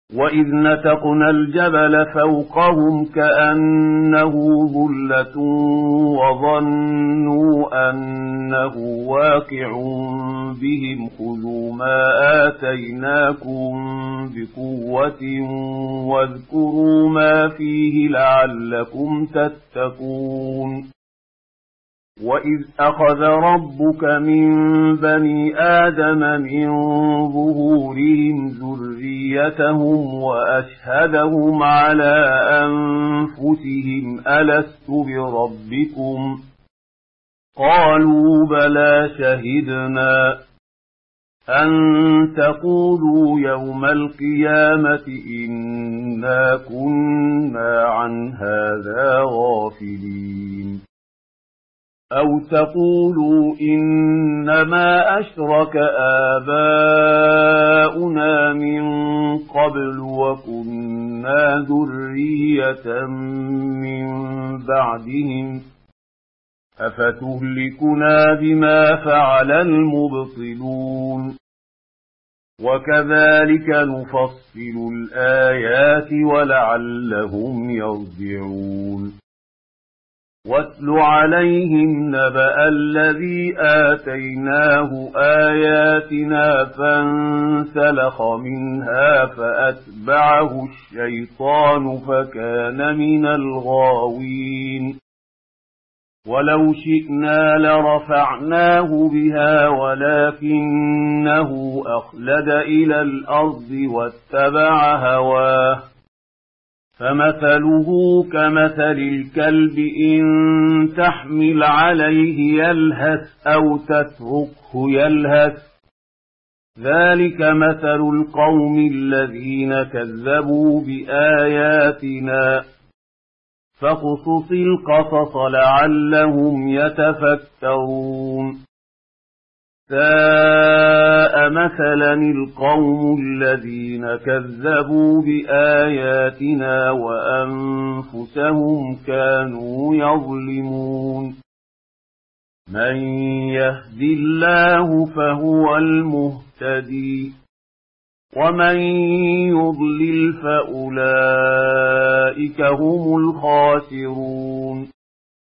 وإذ نتقنا الجبل فوقهم كأنه ظلة وظنوا أنه واقع بهم خذوا ما آتيناكم بقوة واذكروا ما فيه لعلكم تتقون وإذ أخذ ربك من بني آدم من ظهورهم ذريتهم وأشهدهم على أنفسهم ألست بربكم قالوا بلى شهدنا أن تقولوا يوم القيامة إنا كنا عن هذا غافلين أو تقولوا إنما أشرك آباؤنا من قبل وكنا ذرية من بعدهم أفتهلكنا بما فعل المبطلون وكذلك نفصل الآيات ولعلهم يرجعون واتل عليهم نبأ الذي آتيناه آياتنا فانسلخ منها فأتبعه الشيطان فكان من الغاوين ولو شئنا لرفعناه بها ولكنه أخلد إلى الأرض واتبع هواه فمثله كمثل الكلب إن تحمل عليه يلهث أو تتركه يلهث ذلك مثل القوم الذين كذبوا بآياتنا فاقصص القصص لعلهم يتفكرون ساء مثلا القوم الذين كذبوا بآياتنا وأنفسهم كانوا يظلمون من يهد الله فهو المهتدي ومن يضلل فأولئك هم الخاسرون